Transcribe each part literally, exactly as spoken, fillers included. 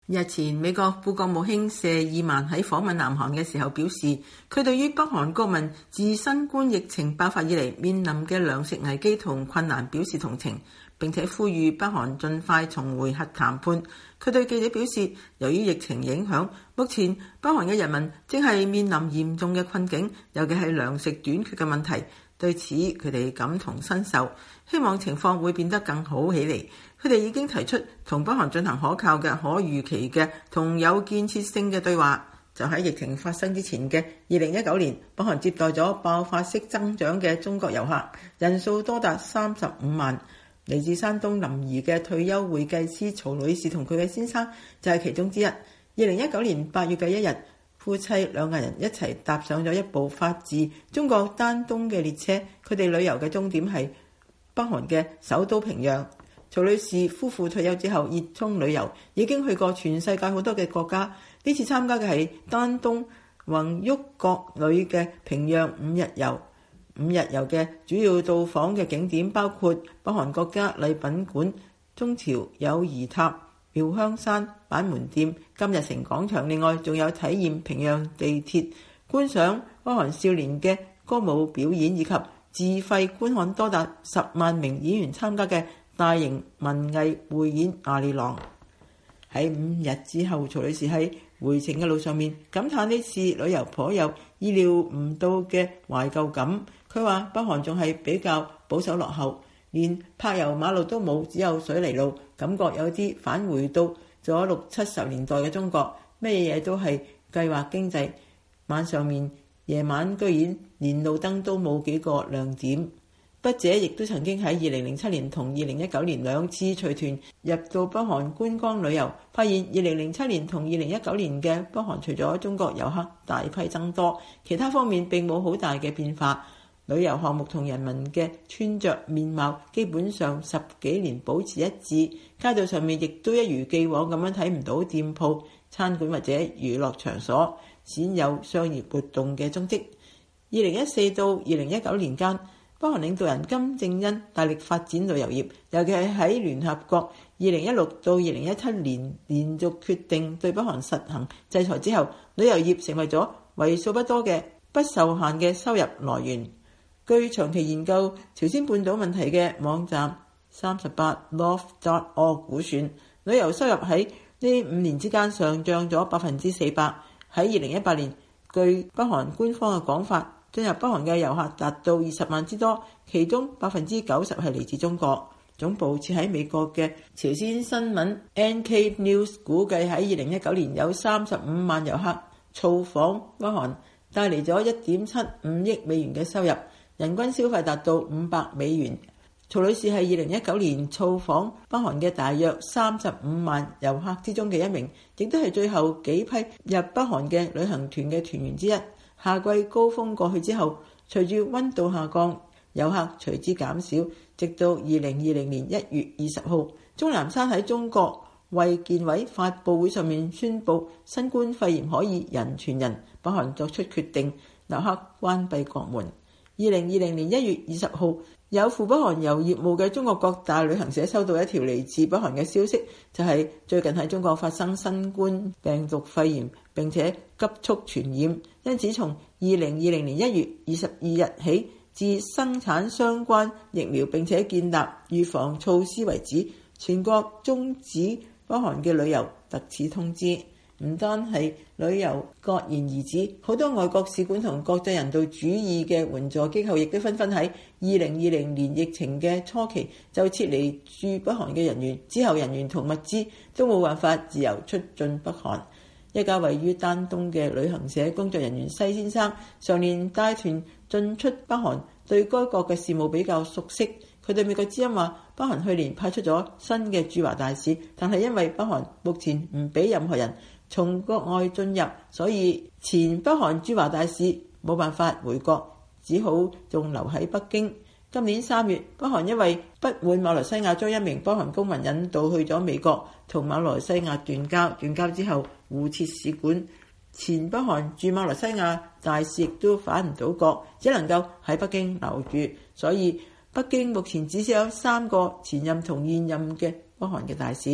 日前，美國副國務卿謝爾曼喺訪問南韓嘅時候表示，佢對於北韓國民自新冠疫情爆發以嚟面臨嘅糧食危機同困難表示同情，並且呼籲北韓盡快重回核談判。佢對記者表示，由於疫情影響，目前北韓嘅人民正係面臨嚴重嘅困境，尤其係糧食短缺嘅問題。對此，佢哋感同身受，希望情況會變得更好起嚟。佢哋已經提出同北韓進行可靠嘅、可預期嘅同有建設性嘅對話。就喺疫情發生之前嘅二零一九年，北韓接待咗爆發式增長嘅中國遊客，人數多達三十五萬。嚟自山東臨沂嘅退休會計師曹女士同佢嘅先生就係其中之一。二零一九年八月嘅一日，夫妻兩個人一齊搭上咗一部發自中國丹東嘅列車，佢哋旅遊嘅終點係北韓嘅首都平壤。曹女士夫婦退休之後熱衷旅遊，已經去過全世界好多嘅國家。呢次參加嘅係丹東宏旭國旅嘅平壤五日遊。五日遊嘅主要到訪嘅景點包括北韓國家禮賓館、中朝友誼塔、妙香山、板門店、金日成廣場，另外仲有體驗平壤地鐵、觀賞北韓少年嘅歌舞表演，以及自費觀看多達十萬名演員參加嘅大型文藝匯演亞利郎。喺五日之後，曹女士喺回程嘅路上面感嘆呢次旅遊頗有意料唔到嘅懷舊感。佢話北韓仲係比較保守落後，連柏油馬路都冇，只有水泥路，感覺有啲返回到咗六七十年代嘅中國，咩嘢都係計劃經濟。晚上面夜晚居然連路燈都冇幾個亮點。筆者亦都曾經喺二零零七年同二零一九年兩次隨團入到北韓觀光旅遊，發現二零零七年同二零一九年嘅北韓除咗中國遊客大批增多，其他方面並冇好大嘅變化。旅遊項目同人民嘅穿着面貌基本上十幾年保持一致，街道上面亦都一如既往咁樣睇唔到店鋪、餐館或者娛樂場所，鮮有商業活動嘅蹤跡。二零一四到二零一九年間，北韓領導人金正恩大力發展旅遊業，尤其係喺聯合國二零一六到二零一七年連續決定對北韓實行制裁之後，旅遊業成為咗為數不多嘅不受限嘅收入來源。據長期研究朝鮮半島問題嘅網站三十八 north dot org 估算，旅遊收入喺呢五年之間上漲咗百分之四百。喺二零一八年，據北韓官方嘅講法，進入北韓嘅遊客達到二十萬之多，其中百分之九十係嚟自中國。總部設喺美國嘅朝鮮新聞 N K News 估計喺二零一九年有三十五萬遊客造訪北韓，帶嚟咗一點七五億美元嘅收入。人均消費達到五百美元。曹女士係二零一九年造訪北韓嘅大約三十五萬遊客之中嘅一名，亦都係最後幾批入北韓嘅旅行團嘅團員之一。夏季高峰過去之後，隨住溫度下降，遊客隨之減少，直到二零二零年一月二十號，鍾南山喺中國衛健委發佈會上面宣布，新冠肺炎可以人傳人，北韓作出決定，立刻關閉國門。二零二零年一月二十號，有赴北韓遊業務嘅中國各大旅行社收到一條嚟自北韓嘅消息，就係、是、最近喺中國發生新冠病毒肺炎，並且急速傳染，因此從二零二零年一月二十二日起至生產相關疫苗並且建立預防措施為止，全國終止北韓嘅旅遊特此通知。唔單係旅遊戛然而止，好多外國使館同國際人道主義嘅援助機構亦都紛紛喺二零二零年疫情嘅初期就撤離駐北韓嘅人員，之後人員同物資都冇辦法自由出進北韓。一家位於丹東嘅旅行社工作人員西先生，常年帶團進出北韓，對該國嘅事務比較熟悉。佢對美國之音話，北韓去年派出咗新嘅駐華大使，但係因為北韓目前唔俾任何人從國外進入，所以前北韓駐華大使冇辦法回國，只好仲留喺北京。今年三月，北韓因為不滿馬來西亞將一名北韓公民引渡去咗美國，同馬來西亞斷交，斷交之後互設使館。前北韓駐馬來西亞大使亦都返唔到國，只能夠喺北京留住，所以北京目前只少有三個前任同現任嘅北韓嘅大使。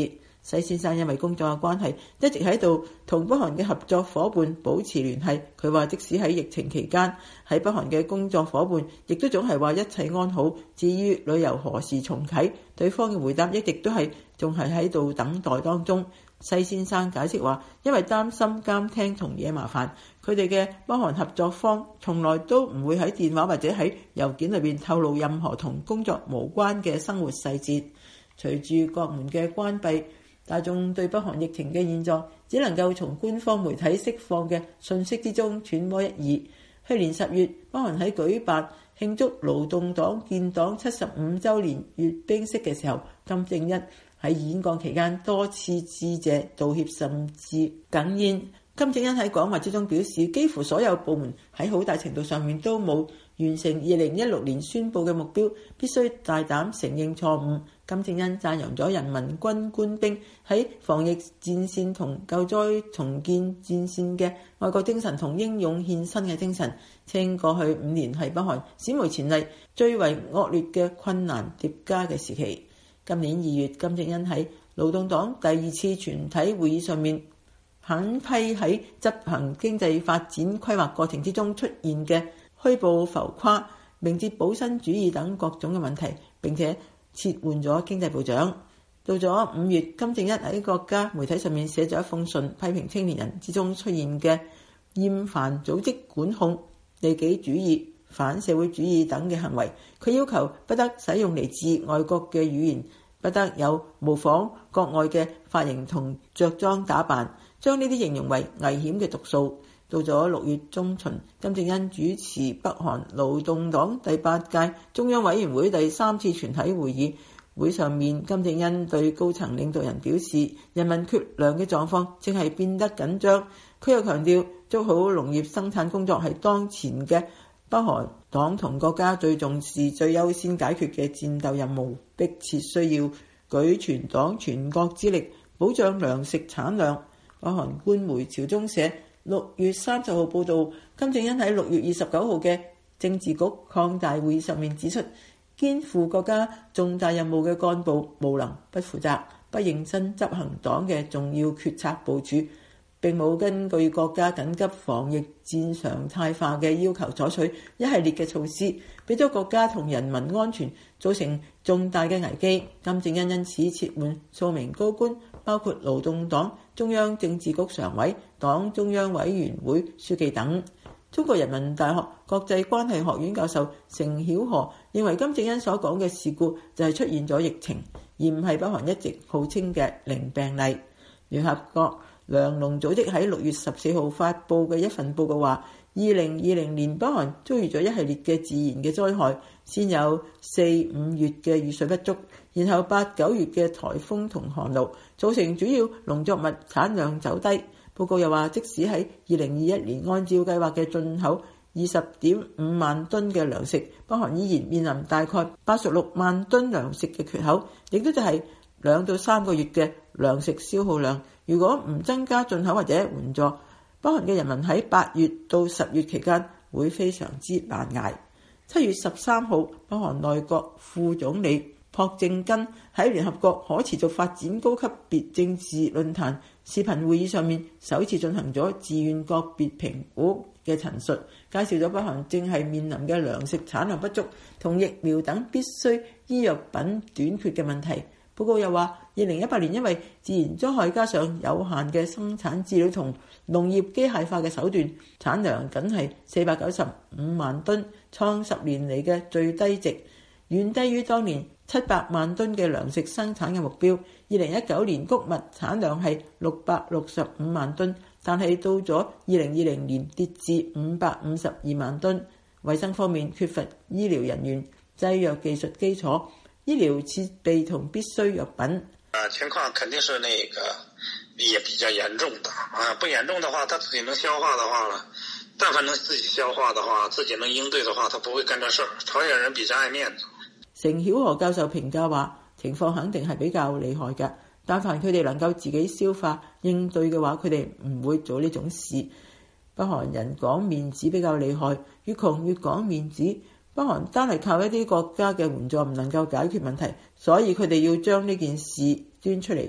西先生因為工作嘅關係，一直喺度同北韓嘅合作夥伴保持聯繫。佢話即使喺疫情期間，喺北韓嘅工作夥伴亦都總係話一切安好。至於旅遊何時重啟，對方嘅回答一直都係仲係喺度等待當中。西先生解釋話，因為擔心監聽同惹麻煩，佢哋嘅北韓合作方從來都唔會喺電話或者喺郵件裏邊透露任何同工作無關嘅生活細節。隨住國門嘅關閉，大眾對北韓疫情嘅現狀只能夠從官方媒體釋放嘅信息之中揣摩一二。去年十月，北韓喺舉辦慶祝勞動黨建黨七十五週年閱兵式嘅時候，金正恩喺演講期間多次致謝道歉，甚至哽咽。金正恩喺講話之中表示，幾乎所有部門喺好大程度上面都冇完成二零一六年宣佈嘅目標，必須大膽承認錯誤。金正恩讚揚咗人民軍官兵喺防疫戰線同救災重建戰線嘅愛國精神同英勇獻身嘅精神，稱過去五年係北韓史無前例最為惡劣嘅困難疊加嘅時期。今年二月，金正恩喺勞動黨第二次全體會議上面狠批喺執行經濟發展規劃過程之中出現嘅虛報浮誇、明哲保身主義等各種嘅問題，並且撤換咗經濟部長。到咗五月，金正恩喺國家媒體上面寫咗一封信，批評青年人之中出現嘅厭煩組織管控、利己主義、反社會主義等嘅行為。佢要求不得使用嚟自外國嘅語言，不得有模仿國外嘅髮型同着裝打扮，將呢啲形容為危險嘅毒素。到咗六月中旬，金正恩主持北韓勞動黨第八屆中央委員會第三次全體會議，會上面金正恩對高層領導人表示，人民缺糧嘅狀況正係變得緊張。佢又強調，做好農業生產工作係當前嘅北韓黨同國家最重視、最優先解決嘅戰鬥任務，迫切需要舉全黨全國之力保障糧食產量。北韓官媒朝中社六月三十號報導，金正恩喺六月二十九號嘅政治局擴大會議上面指出，肩負國家重大任務嘅幹部無能、不負責、不認真執行黨嘅重要決策部署，並冇根據國家緊急防疫戰常態化嘅要求採取一系列嘅措施，俾咗國家同人民安全造成重大嘅危機。金正恩因此撤換數名高官，包括勞動黨中央政治局常委、黨中央委員會書記等。中國人民大學國際關係學院教授成曉河認為，金正恩所講嘅事故就係出現咗疫情，而唔係北韓一直號稱嘅零病例。聯合國糧農組織喺六月十四號發布嘅一份報告話，二零二零年北韓遭遇咗一系列嘅自然嘅災害，先有四五月嘅雨水不足，然後八九月嘅颱風同寒露，造成主要農作物產量走低。報告又話，即使喺二零二一年按照計劃嘅進口二十點五萬噸嘅糧食，北韓依然面臨大概八十六萬噸糧食嘅缺口，亦都就係兩到三個月嘅糧食消耗量。如果唔增加進口或者援助，北韓嘅人民喺八月到十月期間會非常之難捱。七月十三號，北韓內閣副總理朴正根喺聯合國可持續發展高級別政治論壇視頻會議上面首次進行咗自願個別評估嘅陳述，介紹咗北韓正係面臨嘅糧食產量不足同疫苗等必須醫藥品短缺嘅問題。報告又話，二零一八年因為自然災害加上有限嘅生產資料同農業機械化嘅手段，產量僅係四百九十五萬噸，創十年嚟嘅最低值，遠低於當年七百萬噸嘅糧食生產嘅目標。二零一九年穀物產量係六百六十五萬噸，但係到咗二零二零年跌至五百五十二萬噸。衛生方面缺乏醫療人員、製藥技術基礎、醫療設備同必需藥品。 啊，情況肯定是那個也比較嚴重的啊，不嚴重的話，他自己能消化的話了，但凡能自己消化的話，自己能應對的話，他不會幹這事兒。朝鮮人比較愛面子。 成曉河教授評價話，情況肯定係比較厲害嘅，但凡佢哋能夠自己消化應對嘅話，佢哋唔會做呢種事。北韓人講面子比較厲害，越窮越講面子。北韓單係靠一啲國家嘅援助唔能夠解決問題，所以佢哋要將呢件事端出嚟，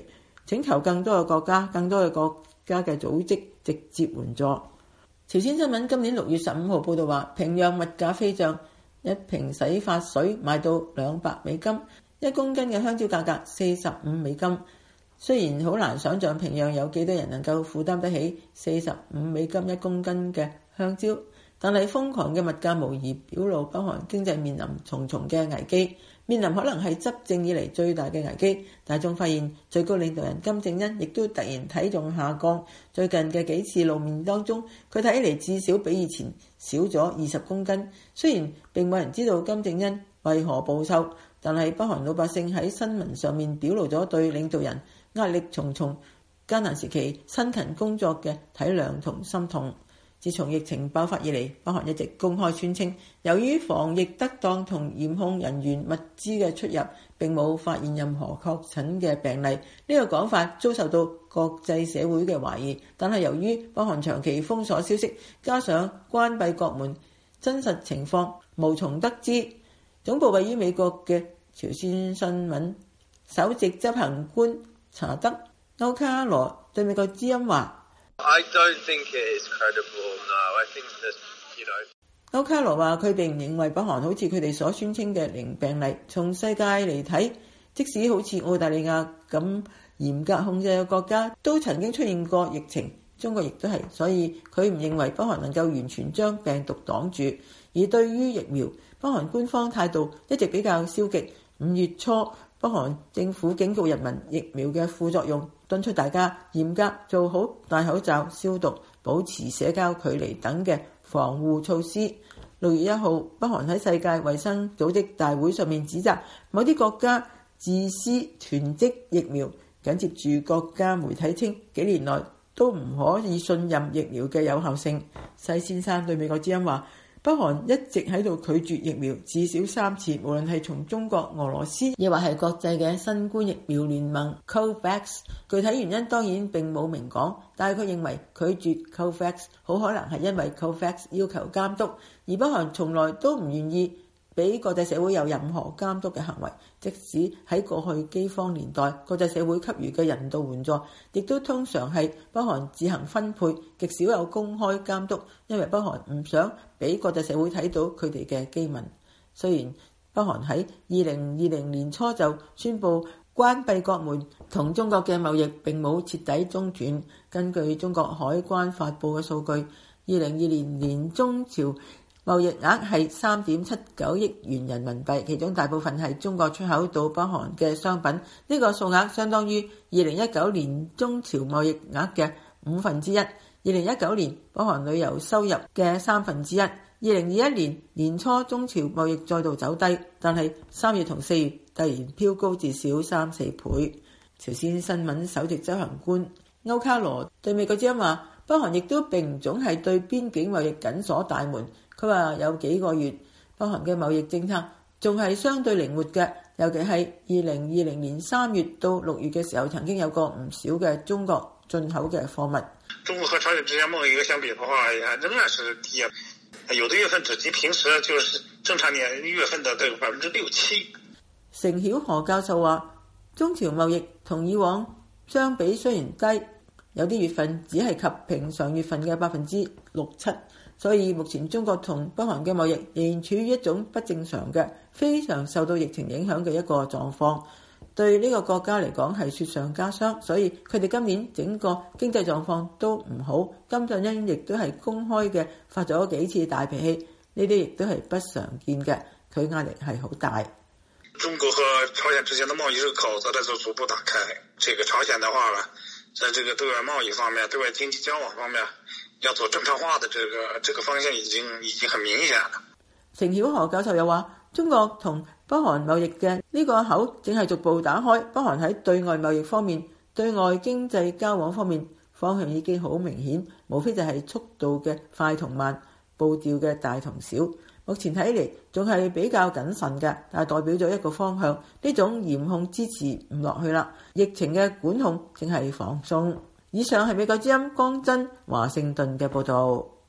請求更多嘅國家、更多嘅國家嘅組織直接援助。朝鮮新聞今年六月十五號報道話，平壤物價飛漲，一瓶洗髮水賣到兩百美金，一公斤嘅香蕉價格四十五美金。雖然好難想像平壤有幾多人能夠負擔得起四十五美金一公斤嘅香蕉，但係瘋狂嘅物價無疑表露北韓經濟面臨重重嘅危機，面臨可能係執政以嚟最大嘅危機。大眾發現最高領導人金正恩亦都突然體重下降，最近嘅幾次露面當中，佢睇嚟至少比以前少咗二十公斤。雖然並冇人知道金正恩為何暴瘦，但係北韓老百姓喺新聞上面表露咗對領導人壓力重重、艱難時期辛勤工作嘅體諒同心痛。自從疫情爆發以嚟，北韓一直公開宣稱，由於防疫得當同嚴控人員物資嘅出入，並冇發現任何確診嘅病例。呢個講法遭受到國際社會嘅懷疑，但係由於北韓長期封鎖消息，加上關閉國門，真實情況無從得知。總部位於美國嘅朝鮮新聞首席執行官查德歐卡羅對美國之音話 I don't think it is credible, no. I think that, you know. 歐卡羅話佢並唔認為北韓好似佢哋所宣稱嘅零病例。從世界嚟睇，即使好似澳大利亞咁嚴格控制嘅國家，都曾經出現過疫情，中國亦都係，所以佢唔認為北韓能夠完全將病毒擋住。而對於疫苗，北韓官方態度一直比較消極。五月初，北韓政府警告人民疫苗嘅副作用，敦促大家嚴格做好戴口罩、消毒、保持社交距離等嘅防護措施。六月一號，北韓喺世界衛生組織大會上面指責某啲國家自私囤積疫苗。緊接住國家媒體稱，幾年來都唔可以信任疫苗嘅有效性。西先生對美國之音話，北韓一直喺度拒絕疫苗，至少三次，無論係從中國、俄羅斯，亦或係國際嘅新冠疫苗聯盟 COVAX。具體原因當然並冇明講，但係佢認為拒絕 COVAX 好可能係因為 COVAX 要求監督，而北韓從來都唔願意俾國際社會有任何監督嘅行為。即使喺過去饑荒年代，國際社會給予嘅人道援助，亦都通常係北韓自行分配，極少有公開監督，因為北韓唔想俾國際社會睇到佢哋嘅機密。雖然北韓喺二零二零年初就宣布關閉國門，同中國嘅貿易並冇徹底中斷。根據中國海關發布嘅數據，二零二零年中朝貿易額係三點七九億元人民幣，其中大部分係中國出口到北韓嘅商品。呢個數額相當於二零一九年中朝貿易額嘅五分之一，二零一九年北韓旅遊收入嘅三分之一。二零二一年年初中朝貿易再度走低，但係三月同四月突然飆高至少三四倍。朝鮮新聞首席執行官歐卡羅對美國之音話，北韓亦都並唔總係對邊境貿易緊鎖大門。佢話有幾個月，北韓嘅貿易政策仲係相對靈活嘅，尤其係二零二零年三月到六月嘅時候，曾經有過唔少嘅中國進口嘅貨物。 中國和朝鮮之間貿易相比的話，仍然是低，有的月份只及平時就是正常年月份的這個百分之六七。 成曉河教授話，中朝貿易同以往相比雖然低，有啲月份只係及平常月份嘅百分之六七。所以目前中國同北韓嘅貿易仍然處於一種不正常嘅、非常受到疫情影響嘅一個狀況，對呢個國家嚟講係雪上加霜。所以佢哋今年整個經濟狀況都唔好。金正恩亦都係公開嘅發咗幾次大脾氣，呢啲亦都係不常見嘅，佢壓力係好大。 中國和朝鮮之間的貿易這個口子在逐步打開，這個朝鮮的話呢，在這個對外貿易方面、對外經濟交往方面，要做正常化的這個這個方向已經已經很明顯了。 成曉河教授又話，中國同北韓貿易嘅呢個口正係逐步打開，北韓喺對外貿易方面、對外經濟交往方面方向已經好明顯，無非就係速度嘅快同慢、步調嘅大同小。目前睇嚟仲係比較謹慎嘅，但係代表咗一個方向。呢種嚴控支持唔落去啦，疫情嘅管控正係放鬆。以上係美國之音江真華盛頓嘅報導。